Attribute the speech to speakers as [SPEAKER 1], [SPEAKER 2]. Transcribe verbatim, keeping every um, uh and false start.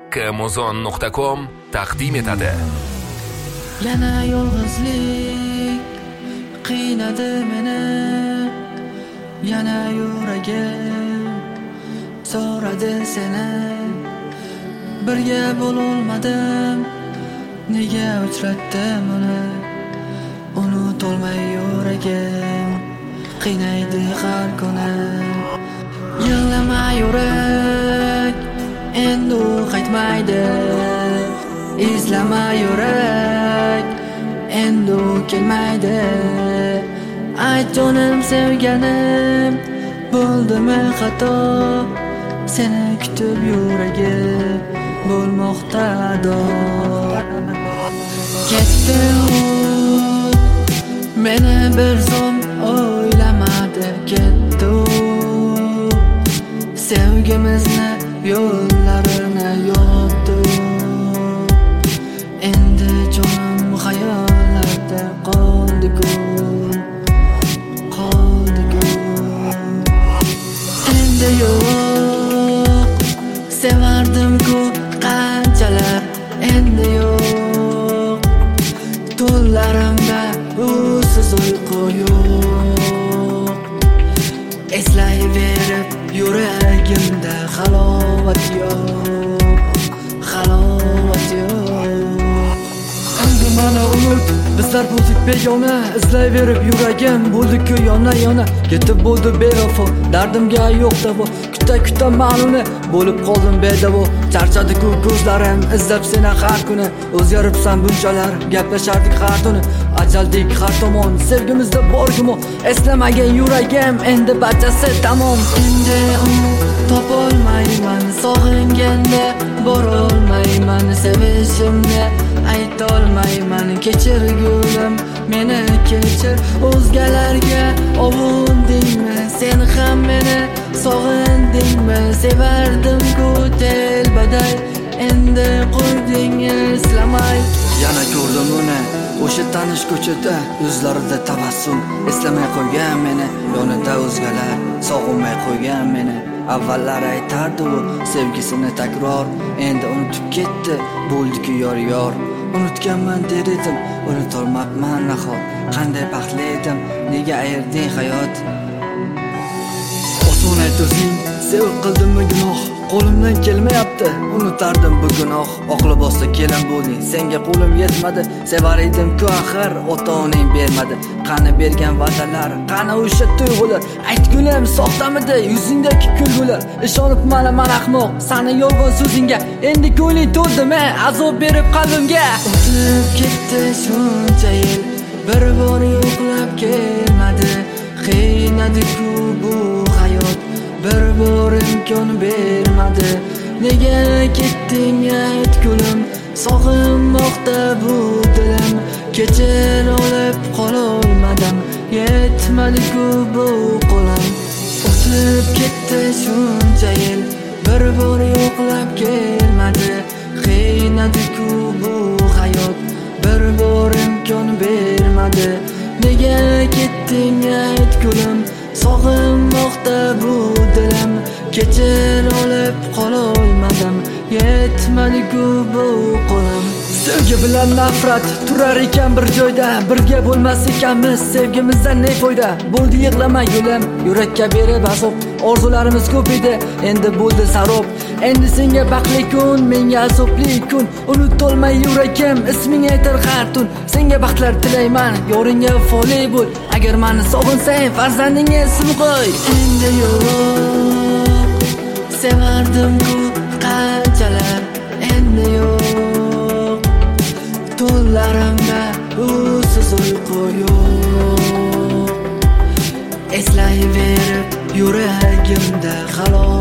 [SPEAKER 1] Kmozon nuqta com taqdim etadi.
[SPEAKER 2] Yana yolg'izlik qiynadi meni, yana yuragim so'radi seni. Birga bo'lolmadim, nega uchratdim uni? Unutolmay yuragim qiynaydi har kuni. Yig'lama yurak, endi u qaytmaydi. Izlama yurak, endi u kelmaydi. Ayt jonim sevganim, bo'ldimi xato? Seni kutib yuragim bo'lmoqda ado. Ketdi u, meni bir zum o'ylamadi. Ketdi u, sevgimizni yo'llarini yo'qdi. Endi jonim xayollarda qoldi-ku, qoldi-ku. Endi yo'q, sevardim-ku qanchalar. Endi yo'q, tunlarimda usiz uyqu yo'q. Eslayverib yuragimda halovat yo'q, halovat yo'q. Endi mana unut, bizlar bo'ldik begona. Izlayverib yuragim bo'ldi-ku yona-yona. Ketib bo'ldi berafo, dardimga yo'q davo. Kuta-kuta ma'nuni bo'lib qoldim bedavo. Charchadi-ku ko'zlarim izlab seni har kuni. O'zgaribsan bunchalar, gaplashardik har tuni. Ajaldek har tomon, sevgimizda bor gumon. Eslamagan yuragim endi barchasi tamom. Endi uni topolmayman, sog'inganda borolmayman. Sevishimni aytolmayman. Kechir gulim, meni kechir. O'zgalarga ovundingmi? Sen ham meni sog'indingmi? Sevardim-ku telbaday, endi qo'yding eslamay. Yana ko'rdim uni o'sha tanish ko'chada, yuzlarida tabassum. Eslamay qo'ygan meni, yonida o'zgalar sog'inmay qo'ygan meni. Avvallar aytardi u sevgisini takror, endi unutib ketdi, bo'ldi-ku yor-yor. Unutganman der edim, unutolmabman nahot. Qanday baxtli edim, nega ayrding hayot? Oson ayt o'zing, sevib qildimmi gunoh? Qo'limdan kelmayapti, unutardim bu gunoh. Oqli bossa kelin bo'lding, senga qo'lim yetmadi. Sevar edim-ku axir, ota-onang bermadi. Qani bergan va'dalar, qani o'sha tuyg'ular? Aytgulim soxtamidi yuzingdagi kulgular? Ishonibman men ahmoq sani yolg'on so'zingga. Endi ko'ngling to'ldimi azob berib qalbimga? O'tib ketdi shuncha yil, bir bor yo'qlab kelmadi. Qiynadi-ku bu hayot, bir bor imkon bermadi. Nega ketding ayt gulim, sog'inmoqda bu dilim. Kechir olib qololmadim, yetmadi-ku bu qo'lim. O'tib ketdi shuncha yil, bir bor yo'qlab kelmadi. Qiynadi-ku bu hayot, bir bor imkon bermadi. Nega ketding ayt gulim, sog'inmoqda bu dilim. Kechir olib qololmadim, yetmadi-ku bu qo'lim. Sevgi bilan nafrat turar ekan bir joyda, birga bo'lmas ekanmiz, sevgimizdan ne foyda? Bo'ldi yig'lama gulim, yurakka berib azob. Orzularimiz ko'p edi, endi bo'ldi sarob. Endi senga baxtli kun, menga azobli kun. Unutolmay yuragim isming aytar har tun. Senga baxtlar tilayman, yoringga vafoli bo'l. Agar meni sog'insang, farzandingga ism qo'y. Endi yo'q, sevardim-ku qanchalar. Endi yo'q, tunlarimda usiz uyqu yo'q. Eslayverib yuragimda halol